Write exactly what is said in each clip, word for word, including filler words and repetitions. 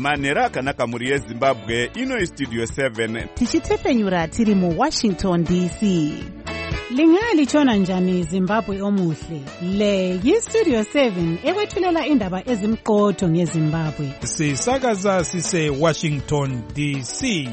manheru akanaka mhuri yezimbabwe. Ino Studio seven tichitefenyura tiri mu Washington D C. Lingalitshona njani Zimbabwe omuhle? Le yi-Studio seven ekwethulela indaba ezimqotho ngeZimbabwe. Sisakaza sise Washington D C.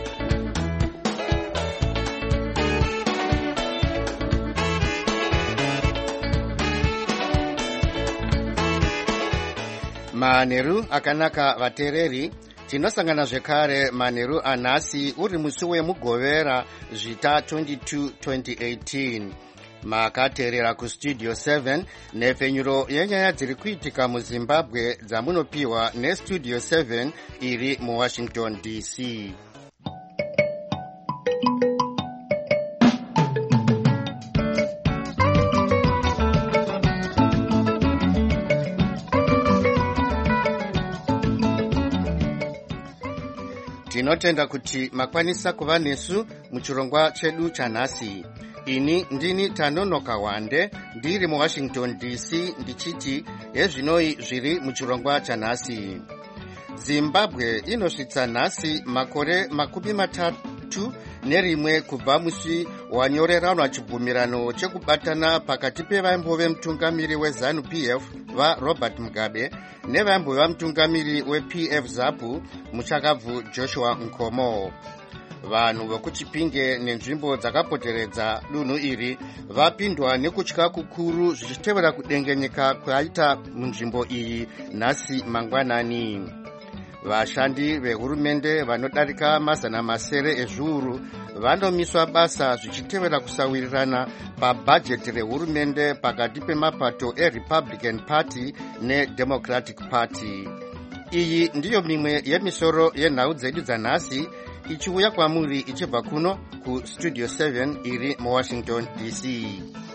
Manheru akanaka vatereri, tinosangana zvekare manheru anhasi uri musi wemugovera zvita twenty-two twenty eighteen. Makateerera kuStudio seven nhefenyuro yenyaya dziri kuitika muZimbabwe dzamunopiwa neStudio seven iri muWashington D C. Tinotenda kuti makwanisa kuva nesu muchirongwa chedu chanhasi. Ini ndini Tanonoka Wande, ndiri muWashington D C ndichiti ezvinoi zviri muchirongwa chanhasi. Zimbabwe inosvitsa nhasi makore makumi matatu nerimwe kubva musi wanyoreranwa chibvumirano chekubatana pakati pevaimbove mutungamiri weZANU P F vaRobert Mugabe nevaimbova mutungamiri weP F ZAPU muchakabvu Joshua Nkomo. Vanhu vekuchipinge nenzvimbo dzakapoteredza dunhu iri vapindwa nekutya kukuru zvichitevera kudengenyeka kwaita munzvimbo iyi nhasi mangwanani. Vashandi vehurumende vanodarika mazana masere ezviuru vanomiswa basa zvichitevera kusawirirana pabhajeti rehurumende pakati pemapato eRepublican Party neDemocratic Party. Iyi ndiyo mimwe yemisoro yenhau dzedu dzanhasi ichiuya kwamuri ichibva kuno kuStudio seven iri muWashington D C.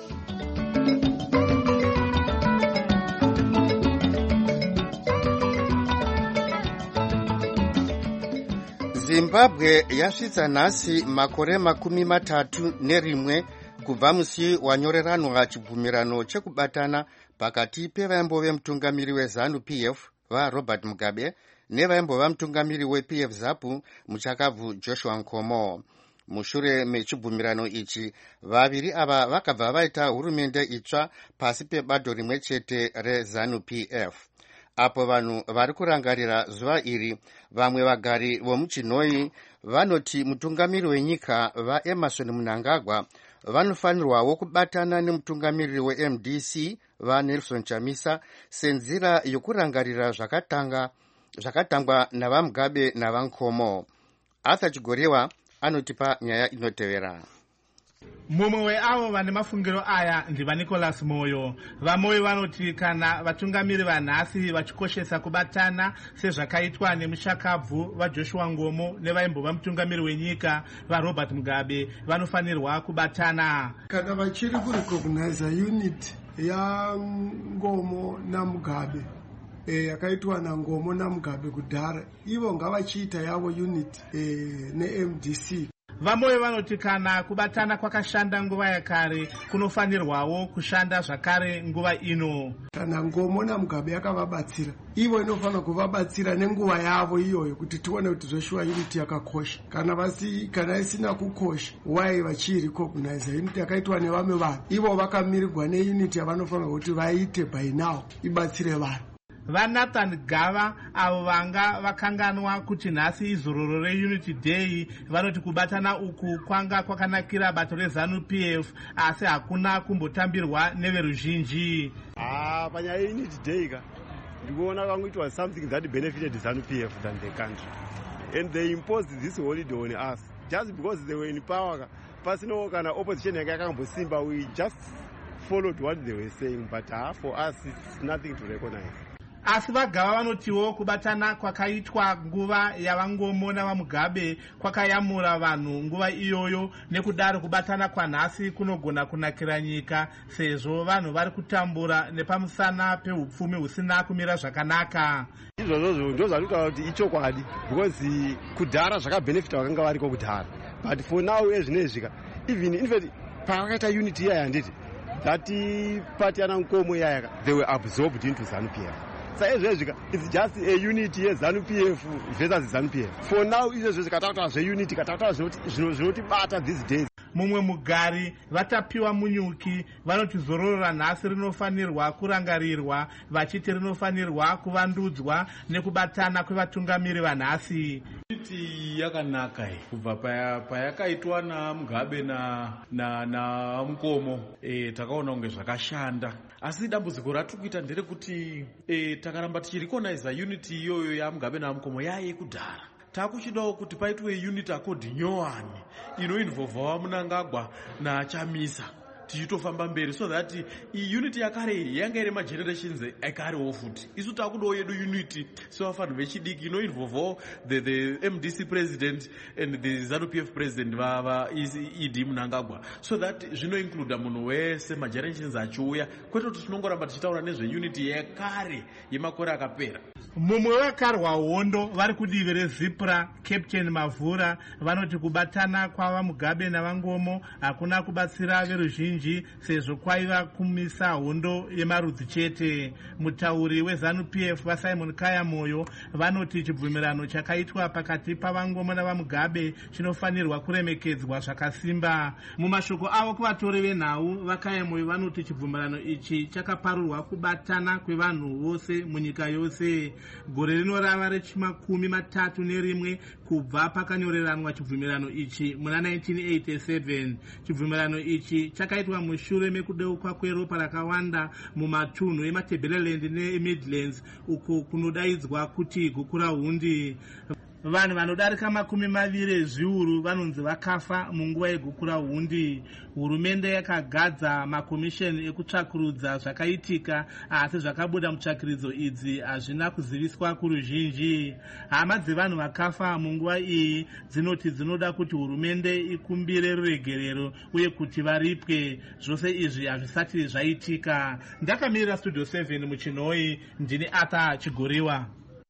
Zimbabwe yasvitsa nhasi makore makumi matatu nerimwe kubva musi wanyoreranwa chibvumirano chekubatana pakati pevaimbove mutungamiri weZANU P F vaRobert Mugabe nevaimbova mutungamiri weP F ZAPU muchakabvu Joshua Nkomo. Mushure mechibvumirano ichi, vaviri ava vakabva vaita hurumende itsva pasi pebato rimwe chete reZANU P F. Apo vanhu vari kurangarira zuva iri, vamwe vagari vomuchinoi vanoti mutungamiri wenyika vaEmerson Mnangagwa vanofanirwawo kubatana nemutungamiri weM D C vaNelson Chamisa senzira yokurangarira zvakatanga zvakatangwa navaMugabe navaNkomo. Arthur Chigorewa anotipa nyaya inotevera. Mumwe weavo vane mafungiro aya ndiva Nicholas Moyo. Vamoyo vanoti kana vatungamiri vanhasi vachikoshesa kubatana sezvakaitwa nemushakabvu vaJoshua Nkomo nevaimbova mutungamiri wenyika vaRobert Mugabe vanofanirwa kubatana. Kana vachiri kurecognize unit yaNkomo naMugabe yakaitwa naNkomo naMugabe kudhara, ivo ngavachiita yavo unit neM D C. Vamoyo vanoti kana kubatana kwakashanda nguva yakare kunofanirwawo kushanda zvakare nguva ino. Kana Nkomo naMugabe yakavabatsira, ivo inofanira kuvabatsira nenguva yavo iyoyo kuti tione kuti Joshua unity yakakosha. Kana vasi kana isina kukosha, why vachirecognize unity yakaitwa nevamwe vanhu? Ivo vakamirirwa neunity yavanofanira kuti vaite by now ibatsire vanhu. VaNathan Gava avo vanga vakanganwa kuti nhasi izororo reUnity Day vanoti kubatana uku kwanga kwakanakira bato reZANU P F asi hakuna kumbotambirwa neveruzhinji. Ah, panyaya yeUnity Day ka ndikuona kwangu it was something that benefited ZANU P F than the country, and they imposed this holiday on us just because they were in power ka pasino kana opposition yanga yakambosimba. We just followed what they were saying, but uh, for us it's nothing to recognize. Asi vaGava vanotiwo kubatana kwakaitwa nguva yavangomo navaMugabe kwakayamura vanhu nguva iyoyo, nekudaro kubatana kwanhasi kunogona kunakira nyika sezvo vanhu vari kutambura nepamusana peupfumi husina kumira zvakanaka. Izvozvo ndo zvarikuta kuti ichokwadi because kudhara zvakabenefita vakanga variko kudhara, but for now ezvinezvika even in fact pavakaita unity yaya handiti that party yana Nkomo yaya they were absorbed into ZANU P F. saizvezvika it's just a unity yezanu P F versus zanu P F. For now izvezvo zvikatakuta zveunity katakuta zvinotibata these days. Mumwe mugari vatapiwa munyuki vanoti zororo nhasi rinofanirwa kurangarirwa vachiti rinofanirwa kuvandudzwa nekubatana kwevatungamiri vanhasi. Unity yakanaka kubva payakaitwa naMugabe na na na Mukomo e, takaona kunge zvakashanda, asi dambudziko ratiri kuita nderekuti e, takaramba tichirecognize unity iyoyo yaMugabe naMukomo yaye kudhara. Takuchidawo kuti paitwe unit akodi nyowani inoinvolvawa Mnangagwa naChamisa tichitofamba mberi, so that i unity yakare iyi yanga ine magenerations ekarewo futi. Isu takudawo yedu unity sevafanhu vechidiki inoinvolvawo the, the M D C president and the ZANU P F president vava E D Mnangagwa, so that zvinoincluda munhu wese magenerations achiuya, kwete kuti tinongoramba tichitaura nezveunity yekare yemakore akapera. Mumwe wakarwa hondo vari kudivi reZipra, Captain Mavhura, vanoti kubatana kwava Mugabe naVangomo hakuna kubatsira veruzhinji sezvo kwaiva kumisa hondo yemarudzi chete. Mutauri weZANU P F vaSimon Kaya Moyo vanoti chibvumirano chakaitwa pakati paVangomo navaMugabe chinofanirwa kuremekedzwa zvakasimba. Mumashoko avo kuvatori venhau vaKaya Moyo vanoti chibvumirano ichi chakaparurwa kubatana kwevanhu vose munyika yose. Gore rinorava rechimakumi matatu nerimwe kubva pakanyoreranwa chibvumirano ichi muna nineteen eighty-seven. Chibvumirano ichi chakaitwa mushure mekudeuka kweropa rakawanda mumatunhu eMatabeleland neMidlands uko kunodaidzwa kuti Gukura Hundi. Vanhu vanodarika makumi maviri ezviuru vanonzi vakafa munguva yeGukura Hundi. Hurumende yakagadza makomisheni ekutsvakurudza zvakaitika, asi zvakabuda mutsvakiridzo idzi hazvina kuziviswa kuruzhinji. Hama dzevanhu vakafa munguva iyi dzinoti dzinoda kuti hurumende ikumbire ruregerero uye kuti varipwe. Zvose izvi hazvisati zvaitika. Ndakamirira Studio seven muChinoi, ndini Arthur Chigoriwa.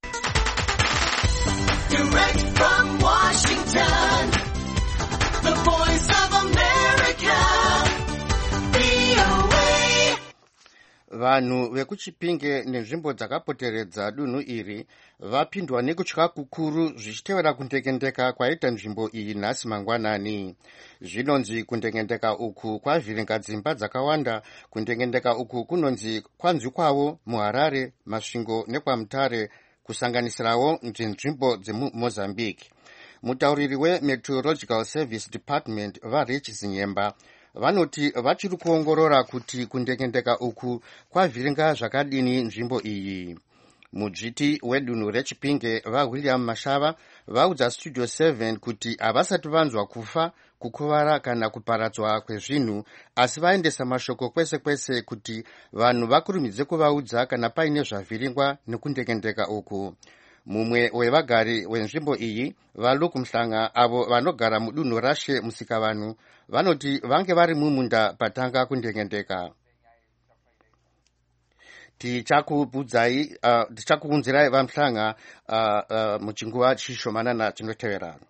Direct from Washington, the voice of America, V O A. Vanhu vekuChipinge nenzvimbo dzakapoteredza dunhu iri vapindwa nekutya kukuru zvichitevera kundekendeka kwaita nzvimbo iyi nhasi mangwanani. Zvinonzi kundekendeka uku kwavhiringa dzimba dzakawanda. Kundekendeka uku kunonzi kwanzi kwavo muHarare, Masvingo nekwaMutare, kusanganisirawo nzvimbo dzemuMozambique. Mutauriri weMeteorological Service Department vaRich Zinyemba vanoti vachiri kuongorora kuti kundekendeka uku kwavhiringa zvakadini nzvimbo iyi. Mudzviti wedunhu reChipinge vaWilliam Mashava vaudza Studio seven kuti havasati vanzwa kufa, kukuvara kana kuparadzwa kwezvinhu, asi vaendesa mashoko kwese kwese kuti vanhu vakurumidze kuvaudza kana paine zvavhiringwa nekundekendeka uku. Mumwe wevagari wenzvimbo iyi, vaLuke Mhlanga, avo vanogara mudunhu raShe Musikavanhu, vanoti vange vari mumunda patanga kundekendeka. Tichakubudzai uh, tichakuunzirai vaMhlanga uh, uh, muchinguva chishomanana chinotevera.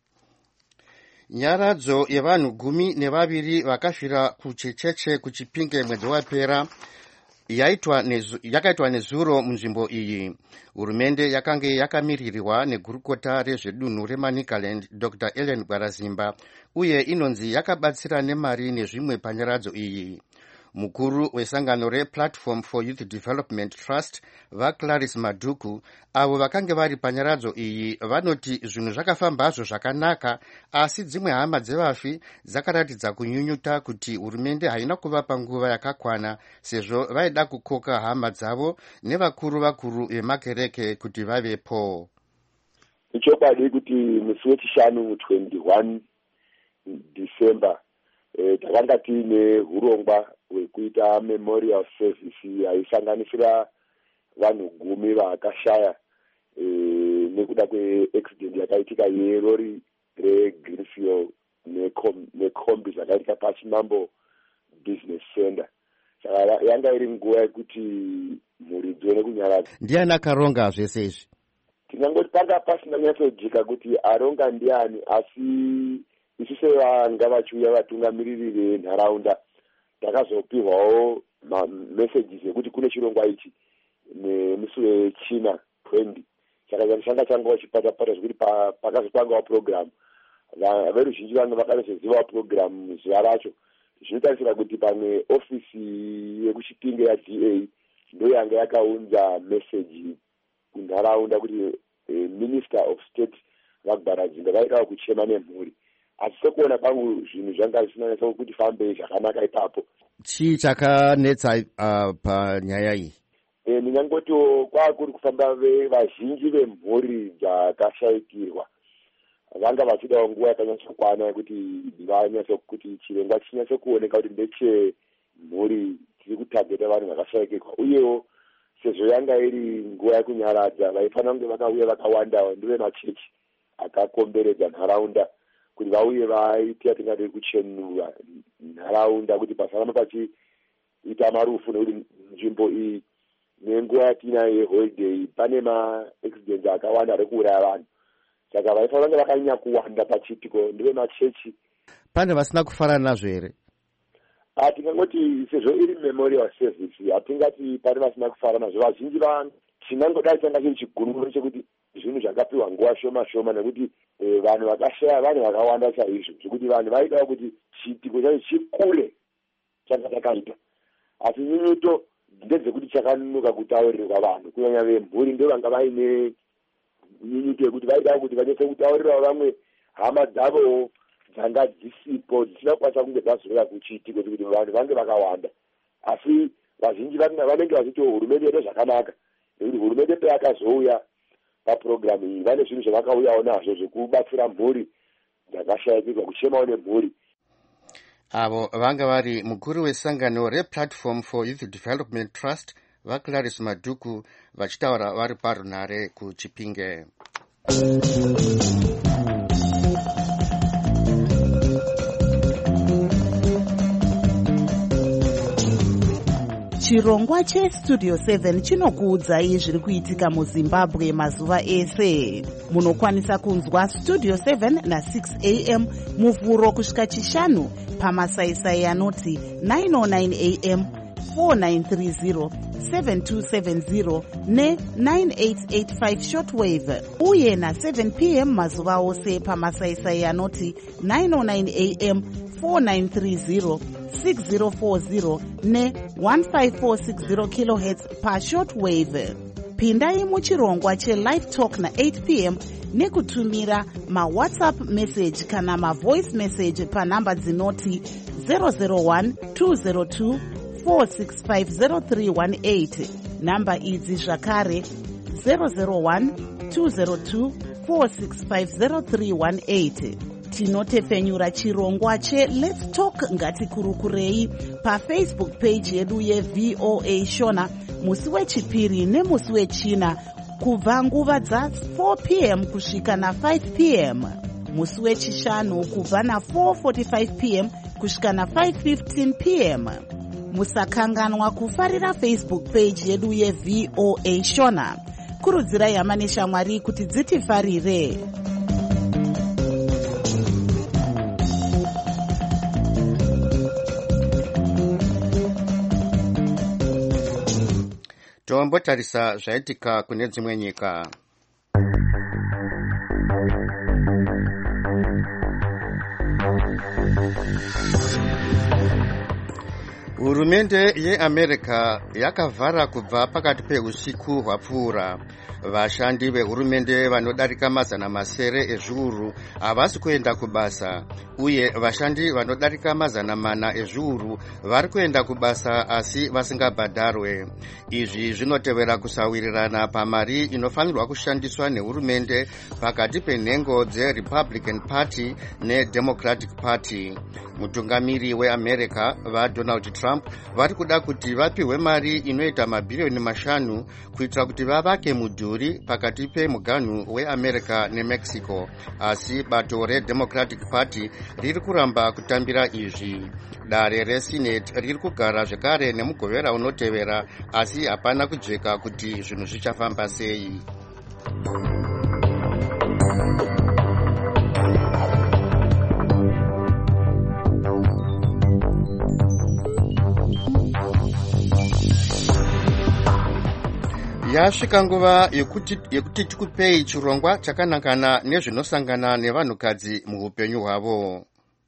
Nyaradzo yevanhu gumi nevaviri vakafira kuchecheche kuChipinge mwedzi wapera yaitwa nezu, yakaitwa nezuro munzvimbo iyi. Hurumende yakange yakamirirwa negurukota rezvedunhu reManicaland Doctor Ellen Bwarazimba uye inonzi yakabatsira nemari nezvimwe panyaradzo iyi. Mukuru wesangano rePlatform for Youth Development Trust vaClarice Maduku avo vakange vari panyaradzo iyi vanoti zvinhu zvakafambazvo zvakanaka, asi dzimwe hama dzevafi dzakaratidza kunyunyuta kuti hurumende haina kuvapa nguva yakakwana sezvo vaida kukoka hama dzavo nevakuru vakuru vemakereke kuti vavepo. Ichokwadi kuti musi wechishanu twenty-one December eh, takanga tiine hurongwa hwekuita memorial service yaisanganisira vanhu gumi vakashaya e, nekuda kweaccident yakaitika yerori reGreenfield nekombi zvakaitika paChimambo Business Center. Saka yanga iri nguva yekuti mhuri dzione kunyaradza. Ndiani akaronga zvese izvi? Tinangoti panga pasina kunyatsojika kuti aronga ndiani, asi isu sevanga vachiuya vatungamiriri venharaunda takazopihwawo messages ekuti kune chirongwa ichi nemusi wechina twenty saka changa changa chipata-pata zvekuti pakazopangawo program veruzhinji vanga vakanozozivawo program zuva racho zvinotarisira kuti pamwe ofisi yekuchipinge ya-D A ndo yanga yakaunza meseji kunharaunda kuti minister of state vaGbaradzinga vaidawo kuchema nemhuri asi sekuona pangu zvinhu zvanga zvisinanesa kuti fambe zvakanaka ipapo. Chii chakanetsa uh, panyaya iyi? E, ndingangoti kwakuri kufamba vazhinji vemhuri dzakashayikirwa vanga vachidawo nguva yakanyatsokwana yekuti vanyatso kuti chirongwa chinyatso kuoneka kuti ndeche mhuri tiri kutageta vanhu vakashayikirwa uyewo sezvo yanga iri nguva yekunyaradza vaifanira kunge vakauya vakawanda ndive machechi akakomberedza nharaunda kuti vauye vaite yatingade kuchenura nharaunda kuti pasaramba pachiita marufu nekuti nzvimbo iyi nenguva yatinayo yeholiday pane maaccidents akawanda ari kuuraya vanhu saka vaifanira kunge vakanyanya kuwanda pachiitiko ndive machechi. Pane vasina kufara nazvo here? Hatingangoti sezvo iri memorial service hatingati pane vasina kufara nazvo. Vazhinji vanhu chinangodai changa chiri chigurumuro chekuti zvinhu zvakapiwa nguva shoma shoma nekuti vanhu vakashaya vanhu vakawanda chaizvo zvekuti vanhu vaidawo kuti chiitiko chacho chikure changa chakaita asi nyunyuto ndedzekuti chakanonoka kutaurirwa vanhu kunyanya vemhuri ndo vanga vaine nyunyuto yekuti vaidawo kuti vanyese kutaurirawo vamwe hama dzavo dzanga dzisipo dzisina kukwanisa kunge dzazorera kuchiitiko kuti vanhu vange vakawanda asi vazhinji vanenge vachiti hurumende yedu zvakanaka nekuti hurumende peyakazouya paprogramu iyi vane zvinhu zvavakauyawo nazvo zvekubatsira mhuri dzakashayikirwa kuchemawo nemhuri. Avo vanga vari mukuru wesangano rePlatform for Youth Development Trust vaClarice Madhuku vachitaura vari parunhare kuChipinge. Chirongwa cheStudio seven chinokuudzai zviri kuitika muZimbabwe mazuva ese. Munokwanisa kunzwa Studio seven na six a m muvhuro kusvika chishanu pamasaisai anoti nine oh nine a m, four nine three zero, seven two seven zero ne nine eight eight five shortwave uye na seven p m mazuva ose pamasaisai anoti nine oh nine a m, four nine three zero, six zero four zero ne one five four six zero kilohertz pa shortwave. Pindai muchirongwa cheLive Talk na eight p m nekutumira mawhatsapp message kana mavoice message panhamba dzinoti zero zero one two zero two four six five zero three one eight. Namba idzi zvakare zero zero one two zero two four six five zero three one eight. Tinotefenyura chirongwa che Let's Talk ngatikurukurei pafacebook page yedu yeV O A Shona musi wechipiri nemusi wechina kubva nguva dza four p m kusvika na five p m, musi wechishanu kubva na four forty-five p m kusvika na five fifteen p m. Musakanganwa kufarira Facebook page yedu yeV O A Shona. Kurudzirai hama neshamwari kuti dzitifarire. Tombotarisa zvaitika kune dzimwe nyika. Hurumende yeAmerica yakavhara kubva pakati peusiku hwapfuura. Vashandi vehurumende vanodarika mazana masere ezviuru havasi kuenda kubasa, uye vashandi vanodarika mazana mana ezviuru vari kuenda kubasa asi vasingabhadharwe. Izvi zvinotevera kusawirirana pamari inofanirwa kushandiswa nehurumende pakati penhengo dzeRepublican Party neDemocratic Party. Mutungamiri weAmerica vaDonald Trump vari kuda kuti vapiwe mari inoita mabhirioni mashanu kuitira kuti vavake mudhuri pakati pemuganhu weAmerica neMexico, asi bato reDemocratic Party riri kuramba kutambira izvi. Dare reSenate riri kugara zvekare nemugovera unotevera, asi hapana kujeka kuti zvinhu zvichafamba sei. Yasvika nguva yekuti yekuti tikupei chirongwa chakanangana nezvinosangana nevanhukadzi muupenyu hwavo.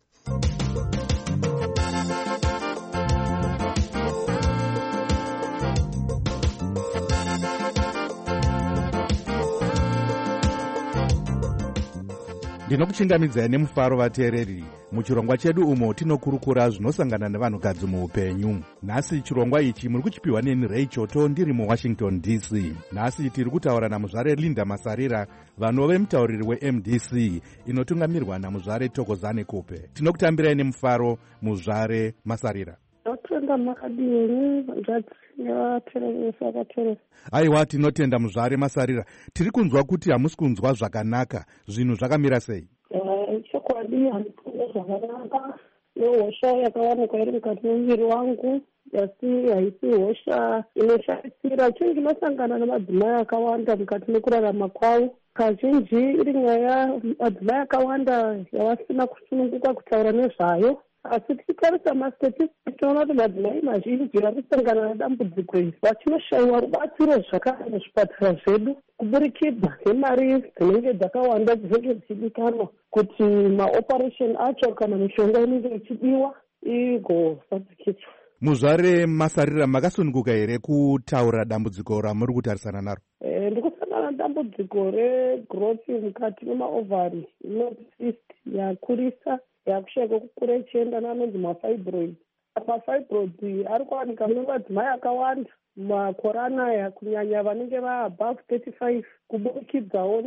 Ndinokuchingamidzai nemufaro vateereri. Muchirongwa chedu umo tinokurukura zvinosangana nevanhukadzi muupenyu. Nhasi chirongwa ichi muri kuchipiwa neni Ray Choto ndiri muWashington D C. Nhasi tiri kutaura namuzvare Linda Masarira vanove mutauriri weM D C inotungamirwa namuzvare Thokozani Kupe. Tinokutambirai nemufaro muzvare Masarira. Totenda makadini ngatsi nevateeresi vakateeresa. Aiwa, tinotenda muzvare Masarira. Tiri kunzwa kuti hamusi kunzwa zvakanaka. Zvinhu zvakamira sei? Chokwadi handikuzwa zvakanaka nehosha yakawanikwa iri mukati memuviri wangu, asi haisi hosha inoshaisira. Chinhu chinosangana nemadzimai akawanda mukati mekurarama kwavo. Kazhinji iri nyaya madzimai akawanda yavasina kusununguka kutaura nezvayo. Asi tichitarisa mastatistics tinoona kuti madzimai mazhinji vari kusangana nedambudziko iri vachinoshayiwa rubatsiro zvakare muzvipatara zvedu kuburikidza nemari dzinenge dzakawanda dzinenge dzichidikanwa kuti maoperation acho kana mishonga inenge ichidiwa igosadzikiswa. Muzvare Masarira, makasununguka here kutaura dambudziko ramuri kutarisana naro? E, ndikusangana dambudziko regrowth mukati memaovari, cyst yakurisa yakusheka kukura ichienda nanonzi mafibroids. Mafibroids ari kuwanika mune madzimai akawanda makore anaya, kunyanya vanenge vaabove thirty-five, kuburikidzawo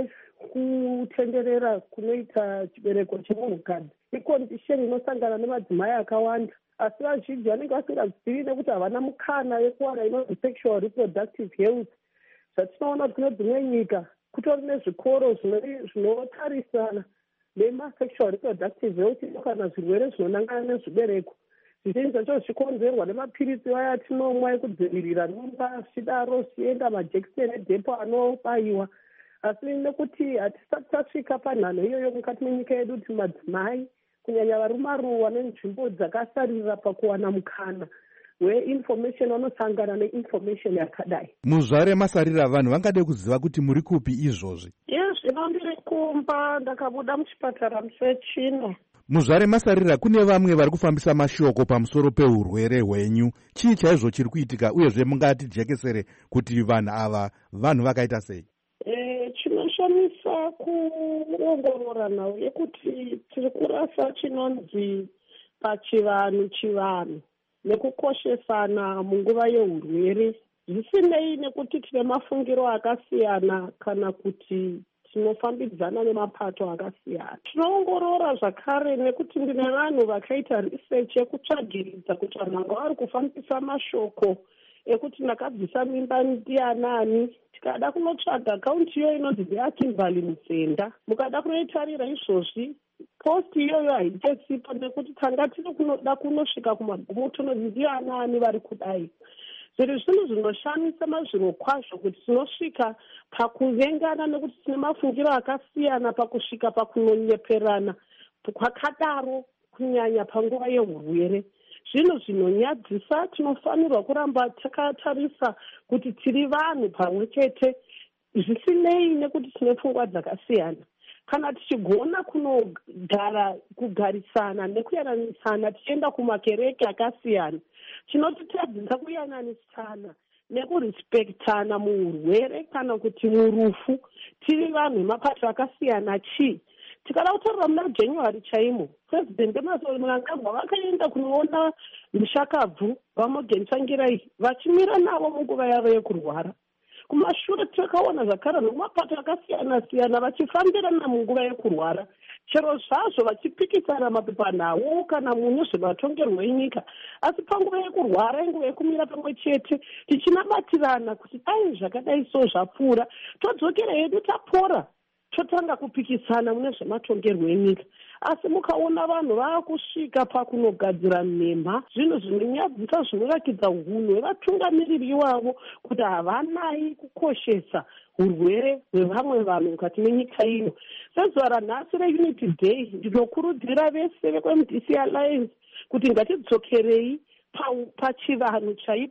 nekutenderera kunoita chibereko chemunhukadzi. Icondition inosangana nemadzimai akawanda, asi vazhinji vanenge vasingazivi nekuti havana mukana wekuwana inonzi sexual reproductive health. Zvatinoona kuti kune dzimwe nyika kutori nezvikoro zvinotarisana nema-sexual reproductive health kana zvirwere zvinonangana nezvibereko. Zvizhinji zvacho zvichikonzerwa nemapiritsi vaya atinomwa ekudzivirira mimba, zvichidaro zvichienda majekiseni edhepo anobayiwa. Asi nekuti hatisati tasvika panhano iyoyo mukati menyika yedu kuti madzimai kunyanya varumaruwa nenzvimbo dzakasarira pakuwana mukana weinformation vanosangana neinformation yakadai. Muzvare Masarira, vanhu vangade kuziva kuti muri kupi izvozvi? Zvino ndiri kumba, ndakabuda muchipatara musi wechina. Muzvare Masarira, kune vamwe vari kufambisa mashoko pamusoro peurwere hwenyu. Chii chaizvo chiri kuitika, uyezve mungatijekesere kuti vanhu ava vanhu vakaita sei? E, chinoshamisa kuongorora nhau yekuti tiri kurasa chinonzi pachivanhu chivanhu nekukoshesana munguva yeurwere, zvisinei nekuti tine mafungiro akasiyana kana kuti tinofambidzana nemapato akasiyana. Tinoongorora zvakare nekuti ndine vanhu vakaita research yekutsvagiridza kuti vanhu vanga vari kufambisa mashoko ekuti ndakabvisa mimba ndianani. Tikada kunotsvaga akaunti iyo inonzi theakimvali mudzenda, mukada kunoitarira izvozvi post iyoyo haitesipo nekuti tanga tiri kunoda kunosvika kumagumo tononzi ndianani vari kudai. Zviri zvinhu zvinoshamisa mazviro kwazvo kuti tinosvika pakuvengana nekuti tine mafungiro akasiyana pakusvika pakunonyeperana kwakadaro kunyanya panguva yeurwere. Zvinhu zvinonyadzisa. Tinofanirwa kuramba takatarisa kuti tiri vanhu pamwe chete zvisinei nekuti tine pfungwa dzakasiyana. Kana tichigona kunogara kugarisana nekuyananisana tichienda kumakereke akasiyana, chinotitadzisa kuyananisana nekurespektana muurwere kana kuti murufu tiri vanhu vemapato akasiyana. Chii tikada kutarira muna January chaimo, President Mnangagwa vakaenda kunoona mushakabvu vaMorgan Tsvangirai vachimira navo munguva yavo yekurwara. Kumashure takaona zvakare nemapato akasiyana siyana vachifambirana munguva yekurwara, chero zvazvo vachipikisana mapepanhau kana munyu zvematongerwo enyika, asi panguva yekurwara inguva yekumira pamwe chete tichinabatirana kuti dai zvakadai so zvapfuura todzokera hedu tapora totanga kupikisana mune zvematongerwo enyika. Asi mukaona vanhu vaakusvika pakunogadzira nhema, zvinhu zvinonyadzisa zvinorakidza hunhu hwevatungamiriri ivavo kuti havanai kukoshesa urwere hwevamwe vanhu mukati menyika ino. Sezuva ranhasi reUnity Day ndinokurudzira vese vekweM D C Alliance kuti ngatidzokerei pachivanhu chaipo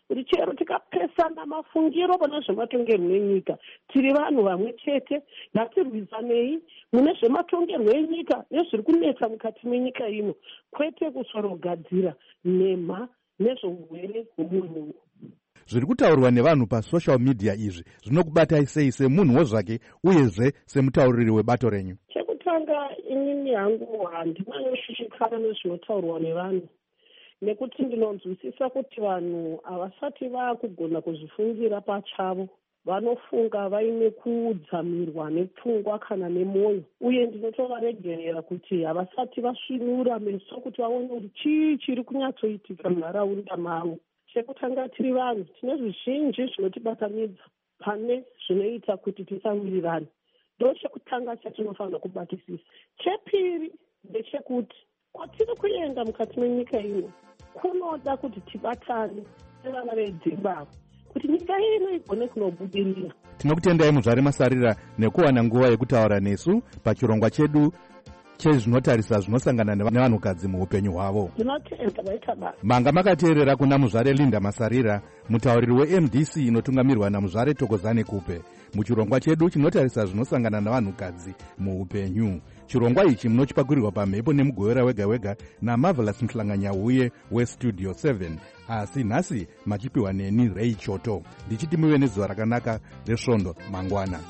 kuti chero tikapesana mafungiro pane zvematongerwo enyika tiri vanhu vamwe chete. Ngatirwisanei mune zvematongerwo enyika nezviri kunetsa mukati menyika ino, kwete kusorogadzira nhema nezvourwere hwomunhu. Zviri kutaurwa nevanhu pasocial media izvi zvinokubatai sei semunhuwo zvake uyezve semutauriri webato renyu? Chekutanga inini hangu handinanyoshushikana nezvinotaurwa nevanhu, nekuti ndinonzwisisa kuti vanhu havasati vaakugona kuzvifungira pachavo, vanofunga vaine kuudzamirwa nepfungwa kana nemwoyo, uye ndinotovaregerera kuti havasati vasvinura meso kuti vaone kuti chii chiri kunyatsoitika munharaunda mavo. Chekutanga tiri vanhu tine zvizhinji zvinotibatanidza pane zvinoita kuti tisawirirane. Ndo chekutanga chatinofanira kubatisisa. Chepiri ndechekuti kwatiri kuenda mukati menyika ino kunoda kuti tibatane nevana vedzimbabwe kuti nyika ino igone kunobudirira. Tinokutendai muzvare Masarira nekuwana nguva yekutaura nesu pachirongwa chedu chezvinotarisa zvinosangana nevanhukadzi muupenyu hwavo. Tinotenda vaita basa. Manga makateerera kuna muzvare Linda Masarira, mutauriri we-M D C inotungamirwa namuzvare Thokozani Kupe muchirongwa chedu chinotarisa zvinosangana navanhukadzi muupenyu. Chirongwa ichi munochipakurirwa pamhepo nemugovera wega wega naMarvelous Mhlanganyauye weStudio seven. Asi nhasi machipiwa neni Ray Choto. Ndichiti muve nezuva rakanaka resvondo mangwana.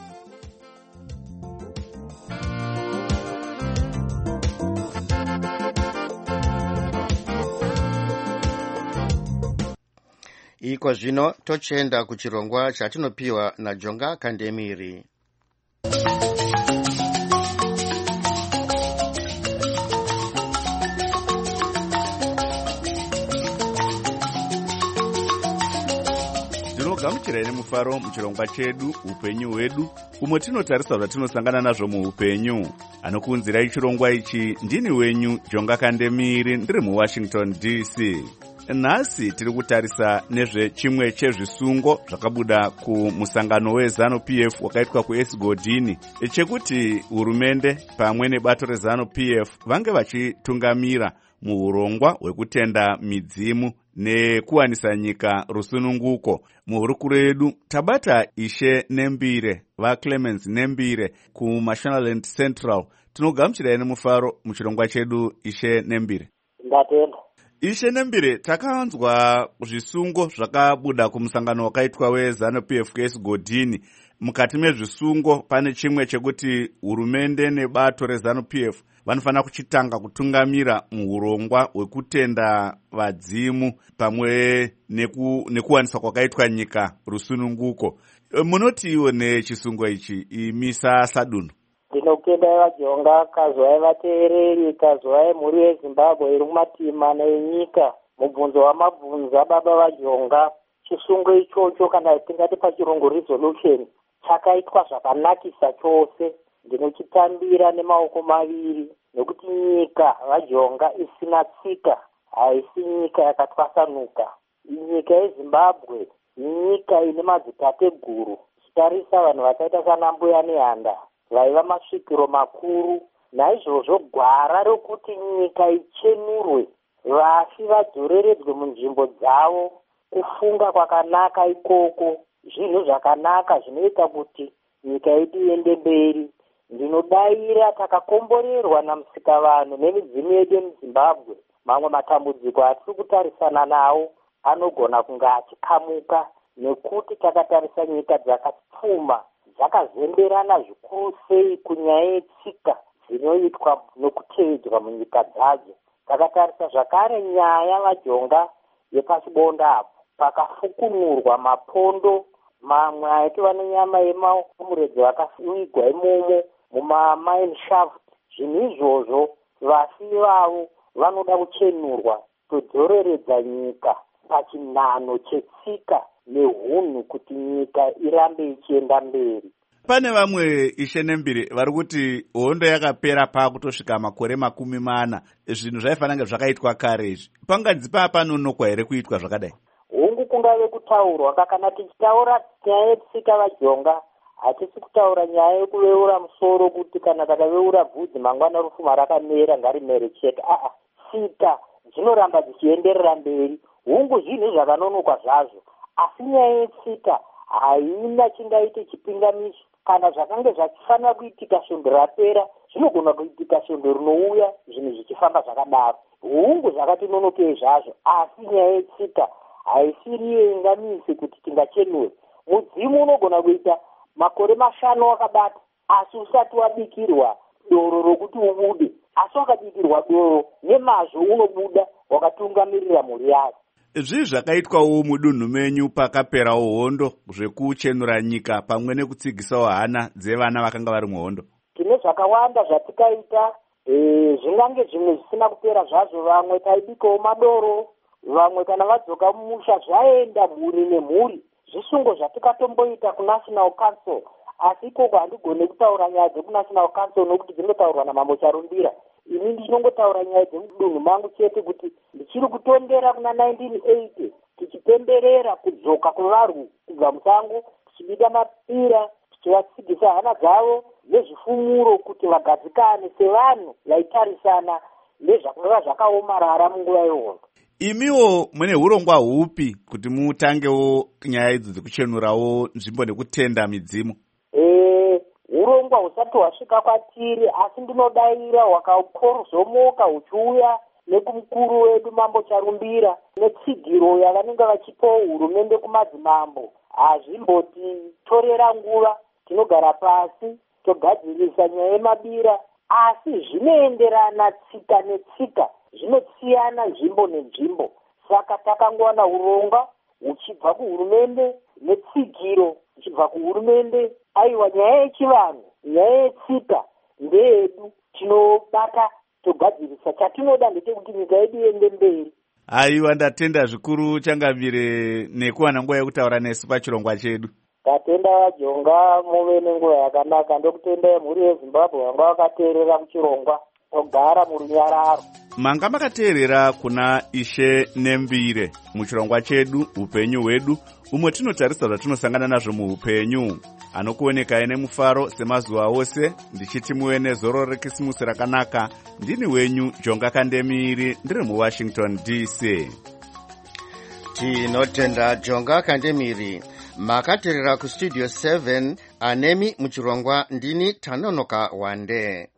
Iko zvino tochenda kuchirongwa chatinopiwa naJonga Kandemiri. Tinogamuchirai nemufaro muchirongwa chedu upenyu hwedu, umwe tinotarisa zvatinosangana nazvo muupenyu. Anokuunzirai chirongwa ichi ndini wenyu Jonga Kandemiri, ndiri muWashington D C. Nhasi tiri kutarisa nezvechimwe chezvisungo zvakabuda kumusangano weZanu P F wakaitwa kuEsgodini, chekuti hurumende pamwe nebato reZanu P F vange vachitungamira muurongwa hwekutenda midzimu nekuwanisa nyika rusununguko. Muhurukuro yedu tabata Ishe Nembire, vaClemens Nembire kuMashonaland Central. Tinogamuchirai nemufaro muchirongwa chedu Ishe Nembire. Ndatenda. Ishe Nembire, takawanzwa zvisungo zvakabuda kumusangano wakaitwa weZanu P F kuEsgodini. Mukati mezvisungo pane chimwe chekuti hurumende nebato reZanu P F vanofanira kuchitanga kutungamira muurongwa hwekutenda vadzimu pamwe neku, nekuwanisa kwakaitwa nyika rusununguko. Munoti iwo nechisungo ichi imisa sadunhu? Ndinokenda vaJonga, kazwai vateereri, kazwai mhuri yeZimbabwe iri mumatima nenyika. Mubvunzo wamabvunza baba vaJonga, chisungo ichocho kana tingati pachirungu resolution chakaitwa zvakanakisa chose. Ndinochitambira nemaoko maviri nekuti nyika vaJonga isina tsika haisi nyika yakatwasanuka. Nyika yeZimbabwe nyika ine madzitateguru, chitarisa vanhu vakaita sana mbuya nehanda vaiva masvikiro makuru. Naizvozvo gwara rokuti nyika ichenurwe, vafi vadzoreredzwe munzvimbo dzavo, kufunga kwakanaka ikoko, zvinhu zvakanaka zvinoita kuti nyika yedu iende mberi. Ndinodaira takakomborerwa namusikavanhu nemidzimu yedu yemuZimbabwe. Mamwe matambudziko atiri kutarisana nawo anogona kunge achikamuka nekuti takatarisa nyika dzakapfuma dzakazemberana zvikuru sei kunyaya yetsika dzinoitwa nokutevedzwa munyika dzadzo. Takatarisa zvakare nyaya vaJonga yepachibonda apo pakafukunurwa mapondo mamwe aitova nenyama yemamuredzi vakavigwa imomo mumamine shaft. Zvinhu izvozvo vafi vavo vanoda kuchenurwa todzoreredza nyika pachinhano chetsika nehunhu kuti nyika irambe ichienda mberi. Pane vamwe Ishe Nembire vari kuti hondo yakapera paakutosvika makore makumi mana, zvinhu zvaifanira zvakaitwa kare izvi. Pangadzipa panonokwa here kuitwa zvakadai? Hungu kungave kutaurwa kana tichitaura nyaya yetsika vaJonga, hatisi kutaura nyaya yekuveura musoro kuti kana takaveura bvudzi mangwana rufuma rakamera ngarimere chete. Aa, tsika dzinoramba dzichienderera mberi. Hungu zvinhu zvakanonokwa zvazvo asi nyaya yetsika haina chingaite chipingamiso. Kana zvakange zvachifanira kuitika svondo rapera, zvinogona kuitika svondo rinouya, zvinhu zvichifamba zvakadaro. Hungu zvakati nonokei zvazvo, asi nyaya yetsika haisiriyo ingamise kuti tingachenure. Mudzimu unogona kuita makore mashanu wakabata, asi usati wabikirwa doro rokuti ubude. Asi wakabikirwa doro nemazvo unobuda wakatungamirira mhuri yako. Zvii zvakaitwawo mudunhu menyu pakaperawo hondo zvekuchenura nyika pamwe nekutsigisawo hana dzevana vakanga vari muhondo? Tine zvakawanda zvatikaita, e, zvingange zvimwe zvisina kupera zvazvo. Vamwe taibikawo madoro, vamwe kana vadzoka mumusha zvaenda mhuri nemhuri. Zvisungo zvatikatomboita kunational council, asi ikoko handigone kutaura nyaya dzekunational council nokuti dzinotaurwa namambo Charumbira. Ini ndinongotaura nyaya dzemudunhu mangu chete kuti ndichiri kutondera kuna nineteen eighty tichipemberera kudzoka kwevarwi kubva musango, tichibida mapira, tichivatsigisa hana dzavo nezvifumuro kuti vagadzikane sevanhu vaitarisana nezvakanga zvakaomarara munguva yehondo. Imiwo mune urongwa hupi kuti mutangewo nyaya idzo dzekuchenurawo nzvimbo nekutenda midzimu? Eh, urongwa husati hwasvika kwatiri, asi ndinodayira hwakazomoka huchiuya nekumukuru wedu mambo Charumbira netsigiro yavanenge vachipawo hurumende kumadzimambo. Hazvimbotitorera nguva, tinogara pasi togadzirisa nyaya yemabira, asi zvinoenderana tsika netsika, zvinosiyana nzvimbo nenzvimbo. Saka takangowana uronga uchibva kuhurumende netsigiro uchibva kuhurumende. Aiwa, nyaya yechivanhu, nyaya yetsika ndeyedu, tinobata togadzirisa. Chatinoda ndechekuti nyika yedu iende mberi. Aiwa, ndatenda zvikuru Changamire nekuwana nguva yekutaura nesu pachirongwa chedu. Tatenda vajonga, muve nenguva yakanaka. Ndokutenda mhuri yeZimbabwe vanga vakateerera kuchirongwa, togara murunyararo. Manga makateerera kuna Ishe Nembire muchirongwa chedu upenyu hwedu, umwe tinotarisa zvatinosangana nazvo muupenyu. Anokuonekai nemufaro semazuva ose, ndichiti muve nezoro rekisimusi rakanaka. Ndini wenyu Jonga Kandemiri, ndiri muWashington D C. Tinotenda Jonga Kandemiri. Makateerera kustudio seven, anemi muchirongwa ndini Tanonoka Wande.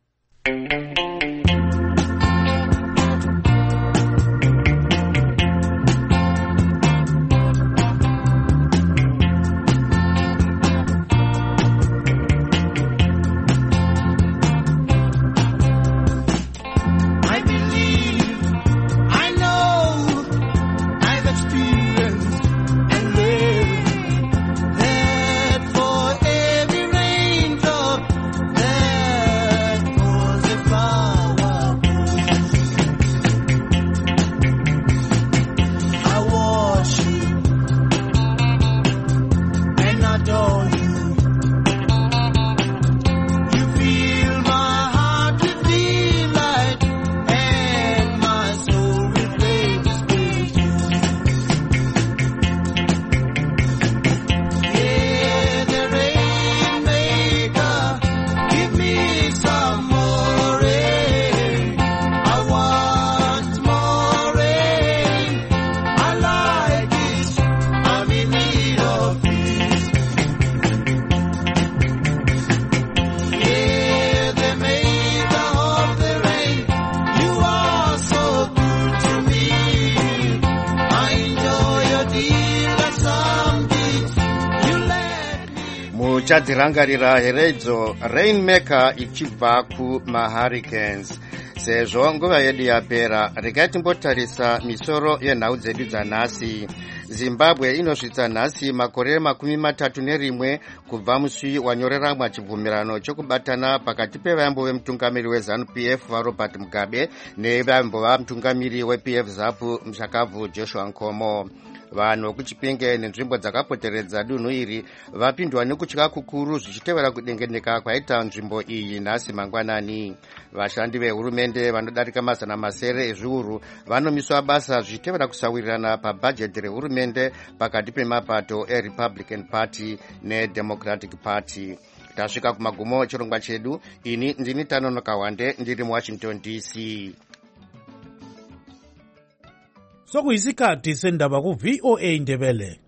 Muchadzirangarira heredzo Rainmaker ichibva kumaHurricanes. Sezvo nguva yedu yapera, regai timbotarisa misoro yenhau dzedu dzanhasi. Zimbabwe inosvitsa nhasi makore makumi matatu nerimwe kubva muswi wanyoreramwa chibvumirano chokubatana pakati pevambo vemutungamiri weZANU P F vaRobert Mugabe nevambo vamutungamiri weP F ZAPU Mshakavu Joshua Nkomo. Vanhu vekuchipinge nenzvimbo dzakapoteredza dunhu iri vapindwa nekutya kukuru zvichitevera kudengeneka kwaita nzvimbo iyi nhasi mangwanani. Vashandi vehurumende vanodarika mazana masere ezviuru vanomiswa basa zvichitevera kusawirirana pabhajeti rehurumende pakati pemapato eRepublican Party neDemocratic Party. Tasvika kumagumo chirongwa chedu. Ini ndini Tanonoka Wande, ndiri muWashington D C. Sokuyisikhathi sendaba ku V O A Ndebele.